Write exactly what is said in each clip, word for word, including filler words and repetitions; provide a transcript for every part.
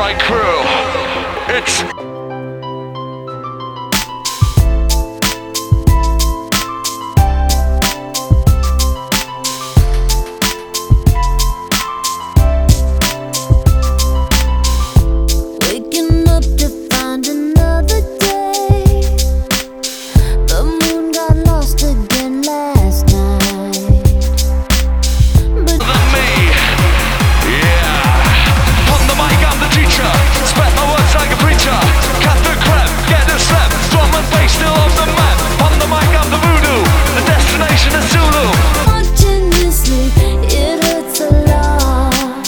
right crew. It's waking up to find another day. The moon got lost again last night. But than me, yeah. On the mic, I'm the teacher. Spread my words like a preacher. Cut the crap, get a slap. Drum and bass still on the map. On the mic, I'm the voodoo. The destination is Zulu. watching you sleep, it hurts a lot.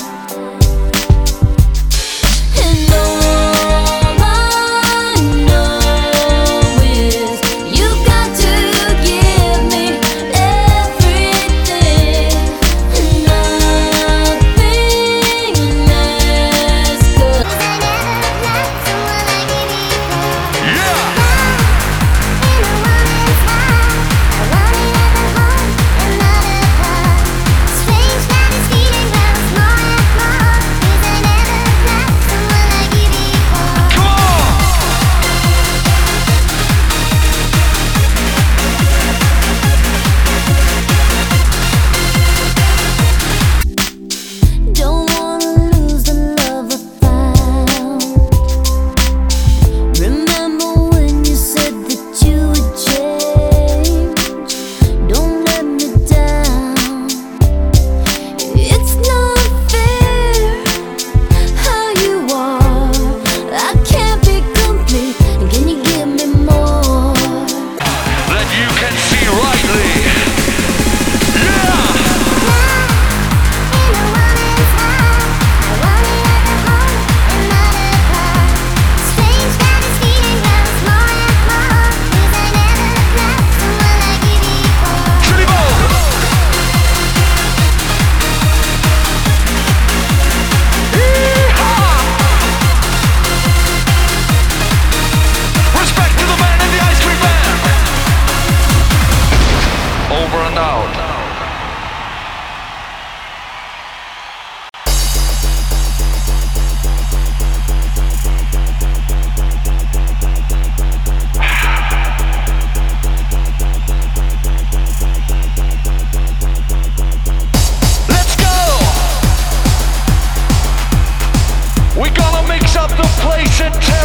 And all I know is you got to give me everything, nothing less. 'Cause I never loved someone like you before. Yeah. Come on. Don't wanna lose the love I found. Remember when you said that you would change? Don't let me down. It's not fair how you are. I can't be complete. Can you give me more? That you can see rightly. Yeah. Tribo. Yee-haw. Respect to the man in the ice cream van. Over and out. Let's go! We gonna mix up the place and